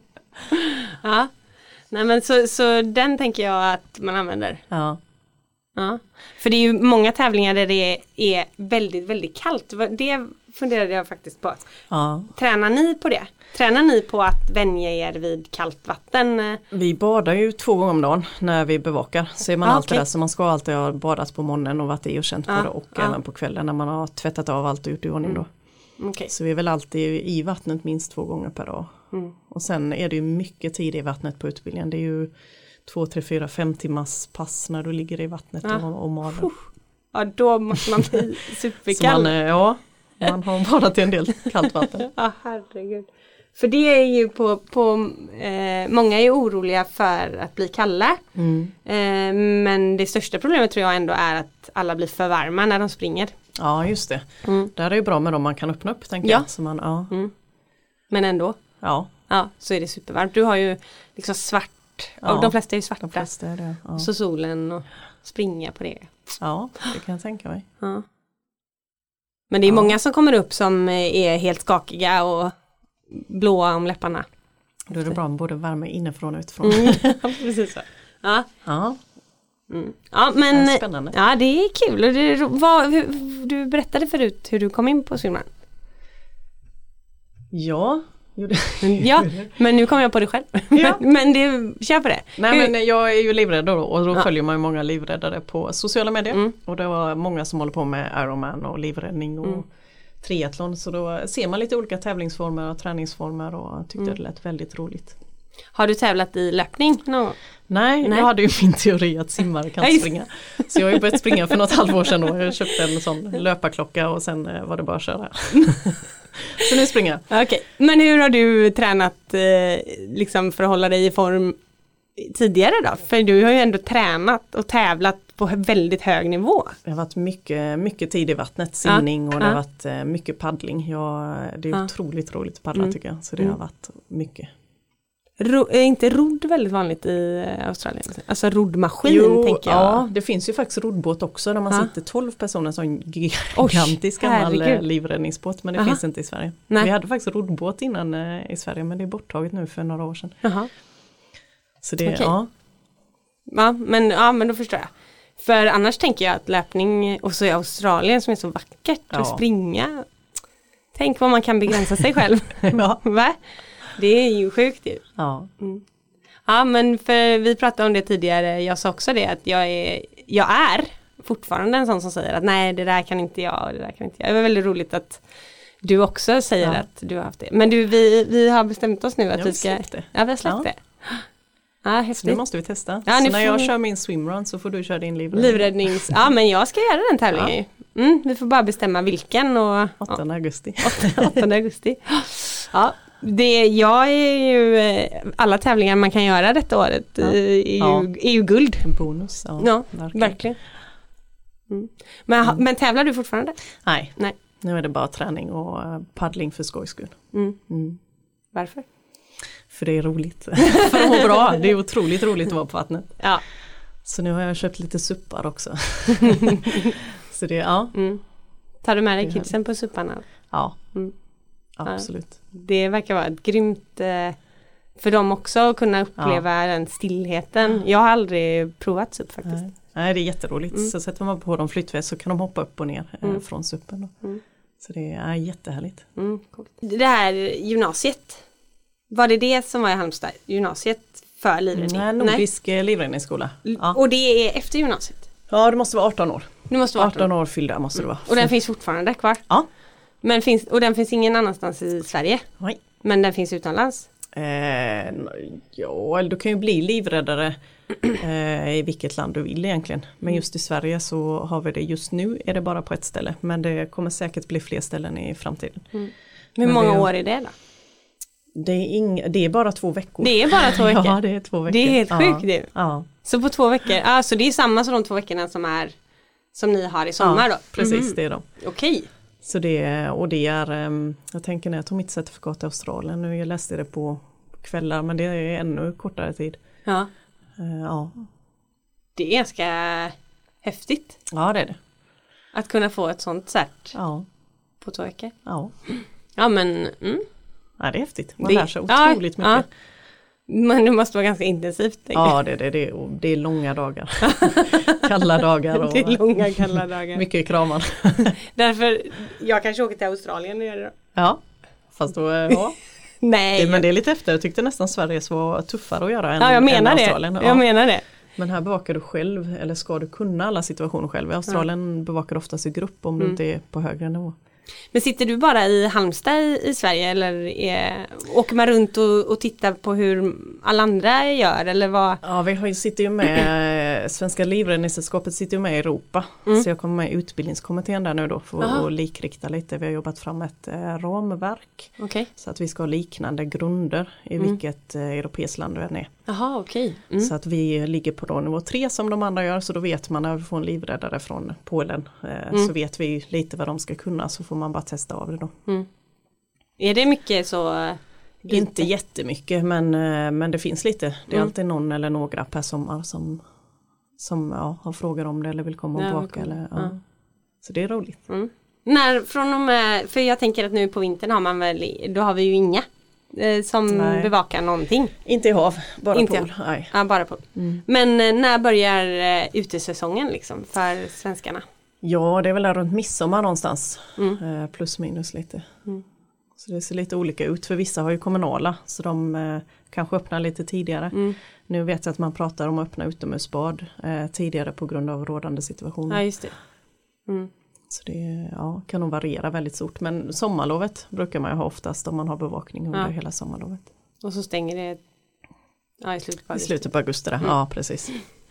Ja. Nej, men så, så den tänker jag att man använder.
Ja.
Ja. För det är ju många tävlingar där det är väldigt, väldigt kallt. Det funderade jag faktiskt på.
Ja.
Tränar ni på det? Tränar ni på att vänja er vid kallt vatten?
Vi badar ju två gånger om dagen när vi bevakar. Så är man ah, alltid okay. där, så man ska alltid ha badat på morgonen och varit i och känt
ah,
på det. Och ah. även på kvällen när man har tvättat av allt och gjort i ordning då.
Mm. Okay.
Så vi är väl alltid i vattnet minst två gånger per dag. Mm. Och sen är det ju mycket tid i vattnet på utbildningen. Det är ju två, tre, fyra, fem timmars pass när du ligger i vattnet ja. och, och maler.
Ja, då måste man bli superkall.
Man, ja, man har badat i en del kallt vatten.
Ja, herregud. För det är ju på, på eh, många är oroliga för att bli kalla. Mm. Eh, men det största problemet tror jag ändå är att alla blir för varma när de springer.
Ja, just det. Mm. Där är det ju bra med dem man kan öppna upp, tänker
ja.
jag. Så man, ja.
Mm. Men ändå.
Ja.
Ja, så är det supervarmt. Du har ju liksom svart. Ja. Och de flesta är ju svarta.
De flesta är det, ja.
Så solen och springa på det.
Ja, det kan jag tänka mig.
Ja. Men det är ja. många som kommer upp som är helt skakiga och blåa om läpparna.
Då är det bra med både värme inifrån och utifrån.
Mm. Precis så. Ja.
Ja.
Mm. Ja, men,
det är spännande.
Ja, det är kul. Och det, vad, hur, du berättade förut hur du kom in på swimrun.
Ja.
Ja, men nu kommer jag på det själv. Ja. Men det, kör på det.
Nej, hur? Men jag är ju livrädd då, och då ja. följer man ju många livräddare på sociala medier. Mm. Och det var många som håller på med Ironman och livräddning och mm. triathlon. Så då ser man lite olika tävlingsformer och träningsformer och tyckte mm. det lät väldigt roligt.
Har du tävlat i löpning? No.
Nej, Nej, jag hade ju min teori att simmare kan springa. Så jag har ju börjat springa för något halvår sedan då. Jag köpte en sån löparklocka och sen var det bara att köra. Så nu springer jag.
Okej, okay. Men hur har du tränat eh, liksom för att hålla dig i form tidigare då? För du har ju ändå tränat och tävlat på väldigt hög nivå.
Det har varit mycket, mycket tid i vattnet, simning
ja,
och det
ja.
har varit mycket paddling. Jag, det är ja. otroligt roligt att paddla mm. tycker jag, så det mm. har varit mycket.
Ro, är inte rodd väldigt vanligt i Australien? Alltså roddmaskin jo, tänker jag.
Ja, det finns ju faktiskt roddbåt också där man ja. sitter tolv personer som en gigantisk gammal livräddningsbåt, men det Aha. finns inte i Sverige. Nej. Vi hade faktiskt roddbåt innan eh, i Sverige, men det är borttaget nu för några år sedan.
Aha.
Så det,
okay.
ja.
Ja men, ja, men då förstår jag. För annars tänker jag att löpning, och så i Australien som är så vackert, ja. och springa. Tänk vad man kan begränsa sig själv.
ja.
Va? Det är ju sjukt ju.
Ja.
Mm. Ja men för vi pratade om det tidigare, jag sa också det att jag är, jag är fortfarande en sån som säger att nej det där kan inte jag och det där kan inte jag. Det var väldigt roligt att du också säger ja. att du har haft det. Men du, vi, vi har bestämt oss nu att vi ska...
Det.
Ja vi har släppt ja. det. Ja, häftigt.
Så nu måste vi testa.
Ja,
så när jag kör min swimrun så får du köra din livräddning.
Livräddnings. Ja men jag ska göra den tävlingen ja. mm, Vi får bara bestämma vilken. Och,
åttonde augusti.
åttonde augusti. Ja. Det, jag är ju, alla tävlingar man kan göra detta året ja. är, ju, ja. är ju guld.
En bonus, ja.
Ja, verkligen. verkligen. Mm. Men, mm. men tävlar du fortfarande?
Nej.
Nej,
nu är det bara träning och paddling för skojs skull.
Mm. Mm. Varför?
För det är roligt. För att må bra, det är otroligt roligt att vara på vattnet.
Ja.
Så nu har jag köpt lite suppar också. Så det, ja.
Mm. Tar du med dig kidsen på supparna?
Ja.
Mm.
Absolut.
Ja, det verkar vara ett grymt eh, för dem också att kunna uppleva ja. den stillheten. Jag har aldrig provat SUP faktiskt.
Nej, Nej det är jätteroligt. Mm. Så sätter man på dem flytväst så kan de hoppa upp och ner eh,
mm.
från SUPen.
Mm.
Så det är jättehärligt.
Mm, cool. Det här gymnasiet, var det det som var i Halmstad? Gymnasiet för livräddning?
Nej, nordisk Nej. livräddningsskola.
Ja. Och det är efter gymnasiet?
Ja, det måste vara arton år.
Det måste vara arton,
arton år fyllda måste det vara.
Och den finns fortfarande kvar?
Ja.
Men finns, och den finns ingen annanstans i Sverige?
Nej.
Men den finns utomlands?
Eh, ja, du kan ju bli livräddare eh, i vilket land du vill egentligen. Men just i Sverige så har vi det just nu är det bara på ett ställe. Men det kommer säkert bli fler ställen i framtiden.
Mm. Hur många det, år är det då?
Det är, ing, det är bara två veckor.
Det är bara två veckor?
Ja, det är två veckor.
Det är helt sjukt
ja.
det.
Ja.
Så på två veckor, ah, så det är samma som de två veckorna som, är, som ni har i sommar
ja,
då?
Precis, mm. det är de.
Okej.
Så det, och det är, jag tänker när jag tog mitt certifikat i Australien, nu jag läste det på kvällar men det är ännu kortare tid.
Ja.
Uh, ja.
Det är ganska häftigt.
Ja det är det.
Att kunna få ett sånt cert
ja.
på två veckor.
Ja.
Ja men... Mm.
Ja det är häftigt, man
det,
lär sig otroligt
ja,
mycket.
Ja. Men det måste vara ganska intensivt.
Ja det är det, det är, det är långa dagar. Kalla dagar. Och
det är långa kalla dagar.
Mycket kramar.
Därför, jag kanske åker till Australien och gör det då.
Ja, fast då, ja.
Nej.
Det, men det är lite efter, jag tyckte nästan Sverige var tuffare att göra än,
ja, jag menar
än
det.
Australien. Ja.
Jag menar det.
Men här bevakar du själv, eller ska du kunna alla situationer själv? I Australien ja. bevakar du oftast i grupp om mm. du inte är på högre nivå.
Men sitter du bara i Halmstad i, i Sverige eller är, åker man runt och, och tittar på hur alla andra gör eller vad?
Ja, vi har ju, sitter ju med, Svenska livräddningssällskapet sitter ju med i Europa. Mm. Så jag kommer med i utbildningskommittén där nu då för Aha. att likrikta lite. Vi har jobbat fram ett eh, ramverk.
Okay.
Så att vi ska ha liknande grunder i mm. vilket eh, europeiskt land du än är.
Jaha, okej. Okay. Mm.
Så att vi ligger på då nivå tre som de andra gör. Så då vet man när vi får en livräddare från Polen eh, mm. så vet vi lite vad de ska kunna så får man bara testa av det då.
Mm. Är det mycket så? Lite?
Inte jättemycket men, men det finns lite. Det är mm. alltid någon eller några per sommar som, som ja, har frågor om det eller vill komma och ja, baka. Eller, ja. Ja. Så det är roligt.
Mm. När, från och med, för jag tänker att nu på vintern har man väl, då har vi ju inga eh, som Nej. bevakar någonting.
Inte i hav, bara
Inte
pool. Nej.
Ja, bara pool. Mm. Men eh, när börjar eh, utesäsongen liksom för svenskarna?
Ja, det är väl där runt midsommar någonstans.
Mm.
Eh, plus minus lite.
Mm.
Så det ser lite olika ut. För vissa har ju kommunala. Så de eh, kanske öppnar lite tidigare. Mm. Nu vet jag att man pratar om att öppna utomhusbad eh, tidigare på grund av rådande situationer.
Ja, just det. Mm.
Så det ja, kan nog variera väldigt stort. Men sommarlovet brukar man ju ha oftast om man har bevakning under ja. hela sommarlovet.
Och så stänger det ja, i slutet på augusti.
I slutet på augusti, mm. ja precis.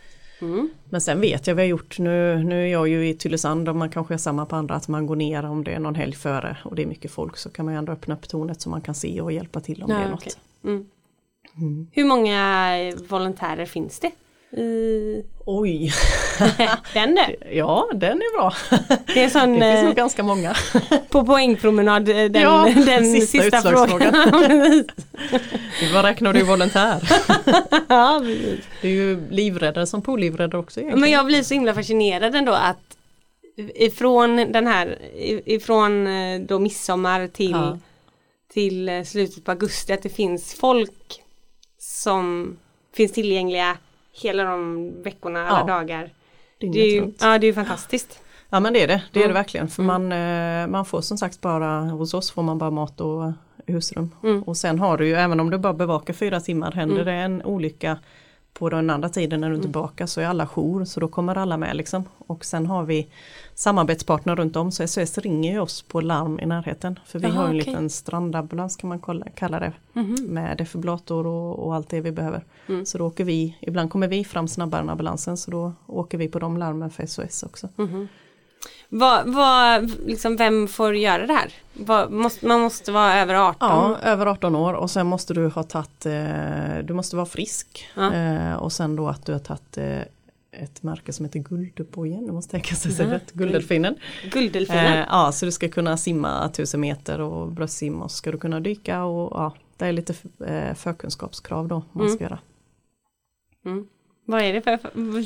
Mm.
Men sen vet jag vi har gjort, nu, nu är jag ju i Tylösand och man kanske är samma på andra att man går ner om det är någon helg före och det är mycket folk så kan man ju ändå öppna upp tornet så man kan se och hjälpa till om
ja,
det är
okay.
något.
Mm. Mm. Hur många volontärer finns det? I...
Oj!
Den där?
Ja, den är bra.
Det, är sån,
det finns nog ganska många.
På poängpromenad, den,
ja,
den sista, sista frågan.
Du bara räknar du volontär. Ja, det är ju livräddare som poolivräddare också egentligen.
Men jag blir så himla fascinerad ändå att ifrån den här, ifrån då midsommar till, ja. till slutet på augusti, att det finns folk som finns tillgängliga hela de veckorna, alla ja. dagar. Det är, ju, ja, det är ju fantastiskt.
Ja, men det är det. Det är mm. det verkligen. För mm. man, man får som sagt bara, hos oss får man bara mat och husrum. Mm. Och sen har du ju, även om du bara bevakar fyra timmar, händer mm. det en olycka på den andra tiden när du inte mm. bakar, så är alla jour, så då kommer alla med liksom. Och sen har vi samarbetspartner runt om, så S O S ringer ju oss på larm i närheten. För vi Aha, har en okay. liten strandambulans kan man kolla, kalla det, mm-hmm. med defibrillator och, och allt det vi behöver. Mm. Så då åker vi, ibland kommer vi fram snabbare än ambulansen, så då åker vi på de larmen för S O S också.
Mm-hmm. Vad, vad, liksom, vem får göra det här? Vad, måste, man måste vara över arton?
Ja, över arton år, och sen måste du ha tagit, eh, du måste vara frisk. Ja. Eh, och sen då att du har tagit eh, ett märke som heter Guldbojen, du måste tänka sig mm. rätt, Gulddelfinen.
Gulddelfinen?
Eh, ja, så du ska kunna simma tusen meter och bröstsimma, och ska du kunna dyka, och ja, det är lite eh, förkunskapskrav då man ska mm. göra.
Mm. Vad är det för?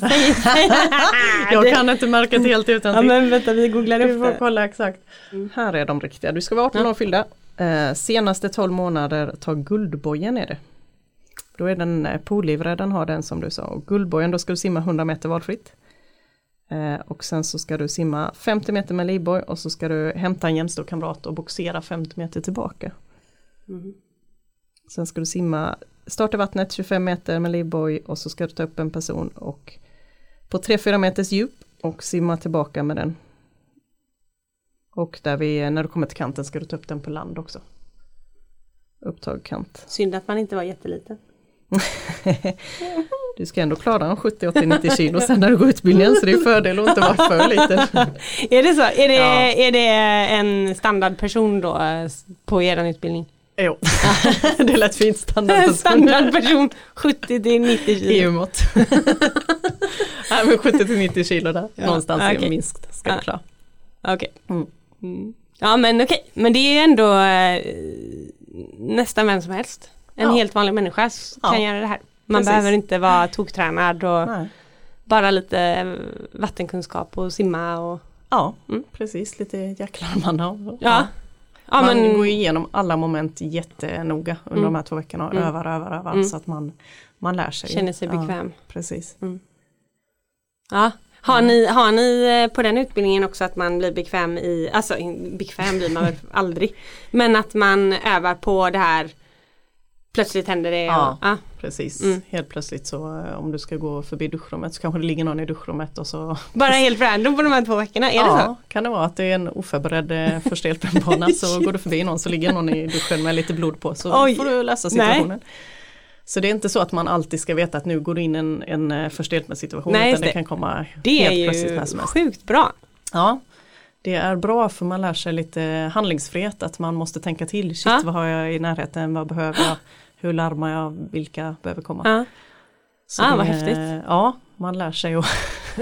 Jag kan inte märka det helt utan.
Ja, men vänta, vi googlar upp det.
Vi får kolla exakt. Mm. Här är de riktiga. Du ska vara arton år fyllda. Eh, senaste tolv månader tar Guldbojen är det. Då är den eh, poolivräddaren har den som du sa. Och Guldbojen, då ska du simma hundra meter valfritt. Eh, och sen så ska du simma femtio meter med livboj, och så ska du hämta en jämstor kamrat och boxera femtio meter tillbaka. Mm. Sen ska du simma starta vattnet tjugofem meter med livboj, och så ska du ta upp en person och på tre fyra meters djup och simma tillbaka med den. Och där vi, när du kommer till kanten ska du ta upp den på land också. Upptag kant.
Synd att man inte var jätteliten.
Du ska ändå klara en sjuttio åttio nittio kilo sen när du går utbildningen, så det är fördel att inte vara för liten.
Är det så? Är det, ja. är det en standardperson då på er utbildning?
Jo, det lät fint standardperson.
Standardperson sjuttio till nittio kilo.
E U-mått. Nej, men sjuttio till nittio kilo där. Ja, någonstans okay. är minst ska du klara.
Okej. Okay. Mm. Mm. Ja, men okej. Okay. Men det är ändå eh, nästan vem som helst. En ja. helt vanlig människa kan ja. göra det här. Man Precis. behöver inte vara toktränad och Nej. bara lite vattenkunskap och simma. Och,
ja, mm. precis. Lite jäklarmanna. Och,
ja. ja.
Ja, man men, går igenom alla moment jättenoga under mm. de här två veckorna och mm. övar, övar, övar mm. så att man, man lär sig.
Känner sig bekväm.
Ja, precis.
Mm. Ja. Har, mm. ni, har ni på den utbildningen också att man blir bekväm i, alltså bekväm blir man väl aldrig, men att man övar på det här, plötsligt händer det.
Ja,
och, ja.
precis. Mm. Helt plötsligt så om du ska gå förbi duschrummet så kanske det ligger någon i duschrummet och så...
Bara helt random på de här två veckorna, är ja, det så?
Ja, kan det vara att det är en oförberedd första hjälpen-bana så går du förbi någon så ligger någon i duschen med lite blod på, så Oj. får du läsa situationen. Nej. Så det är inte så att man alltid ska veta att nu går in en, en första hjälpen-situation, utan det. det kan komma
det helt plötsligt när som helst. Det är ju sjukt bra.
Ja, det är bra för man lär sig lite handlingsfrihet, att man måste tänka till. Shit, ja. vad har jag i närheten, vad behöver jag? Hur larmar jag, vilka behöver komma?
Ja,
så
ah,
det,
vad häftigt.
Ja, man lär sig att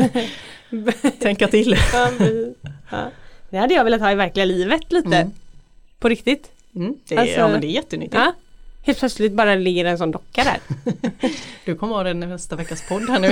tänka till.
Ja. Det hade jag velat ha i verkliga livet lite. Mm. På riktigt.
Mm, det, är, alltså, ja, men det är jättenyttigt.
Ja. Helt plötsligt bara ligger en sån docka där.
Du kommer ha den nästa veckas podd här nu.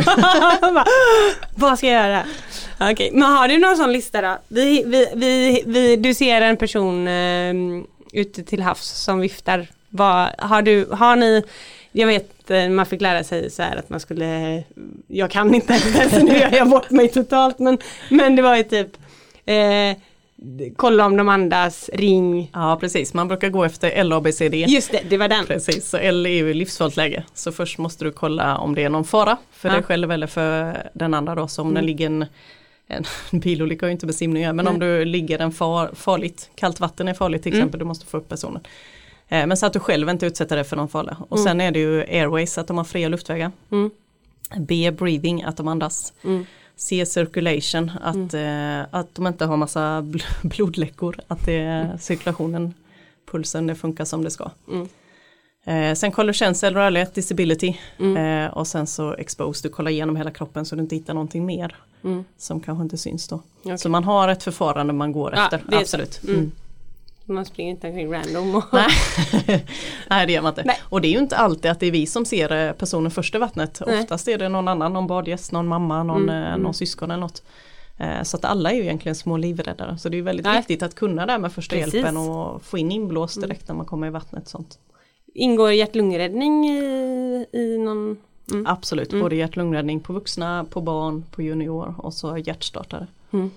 Vad ska jag göra? Okej, okay. Men har du någon sån lista då? Vi, vi, vi, vi, du ser en person uh, ute till havs som viftar. Vad, har, du, har ni, jag vet man fick lära sig så här att man skulle, jag kan inte så nu gör jag bort mig totalt, men, men det var ju typ eh, kolla om de andas, ring.
Ja, precis, man brukar gå efter L, A, B, C, D.
Just det, det var den.
Precis, så L är ju livsfarligt läge, så först måste du kolla om det är någon fara för ja. dig själv eller för den andra då, så om mm. den ligger en En bilolycka har ju inte med simning, men Nej. om du ligger en far, farligt, kallt vatten är farligt till exempel, mm. du måste få upp personen. Men så att du själv inte utsätter dig för någon fara. Och mm. sen är det ju airways, att de har fria luftvägar. Mm. B, breathing, att de andas. Mm. C, circulation, att, mm. eh, att de inte har massa bl- blodläckor. Att det är cirkulationen, pulsen, det funkar som det ska. Mm. Eh, sen kollar du känsel, rörlighet, disability
Mm.
eh, och sen så expose, du kollar igenom hela kroppen så du inte hittar någonting mer
Mm.
som kanske inte syns då.
Okay.
Så man har ett förfarande man går
Ja,
efter,
det är
absolut.
Mm.
Mm.
Man springer inte omkring random. Och
Nej. Nej, det gör man inte.
Nej.
Och det är ju inte alltid att det är vi som ser personen först i vattnet.
Nej.
Oftast är det någon annan, någon badgäst, någon mamma, någon,
Mm,
eh,
mm.
någon syskon eller något. Eh, så att alla är ju egentligen små livräddare. Så det är väldigt
Nej.
viktigt att kunna det här med första
Precis.
hjälpen och få in inblås direkt när man kommer i vattnet. Sånt.
Ingår hjärt-lungräddning i, i någon... Mm.
Absolut,
Mm.
både hjärt-lungräddning på vuxna, på barn, på junior och så hjärtstartare.
Mm.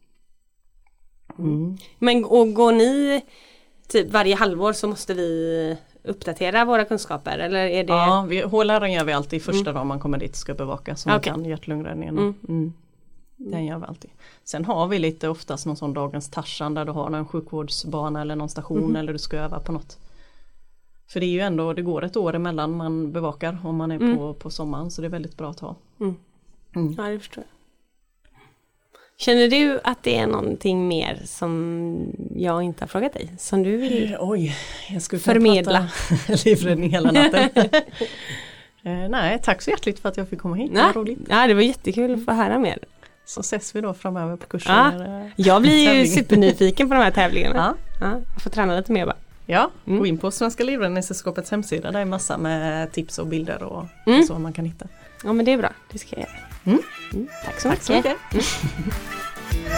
Mm.
Men och går ni typ varje halvår så måste vi uppdatera våra kunskaper eller är det...
Ja, vi, H L R gör vi alltid första dagen man kommer dit och ska bevaka så man
Okej.
kan hjärt-lungräddningen.
Mm.
Mm. Den gör vi alltid. Sen har vi lite oftast någon sån dagens Tarzan där du har en sjukvårdsbana eller någon station
Mm.
eller du ska öva på något. För det är ju ändå, det går ett år emellan man bevakar om man är
Mm.
på, på sommaren så det är väldigt bra att ha.
Mm.
Mm.
Ja, det förstår jag. Känner du att det är någonting mer som jag inte har frågat dig? Som du vill
Oj, jag skulle kunna
förmedla?
prata livräddning hela natten. eh, nej, tack så hjärtligt för att jag fick komma hit. Det var roligt.
Ja, det var jättekul att få höra mer.
Så ses vi då framöver på kursen.
Ja,
eller,
jag blir ju
tävling.
supernyfiken på de här tävlingarna.
Ja.
Ja, jag får träna lite mer bara.
Ja,
Mm.
gå in på Svenska livräddningssällskapets hemsida. Där är massa med tips och bilder och,
Mm.
och så man kan hitta.
Ja, men det är bra. Det ska jag göra.
Mm.
Mm. Tack så
Tack så mycket.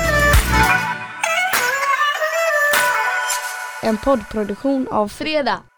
En poddproduktion av Fredag.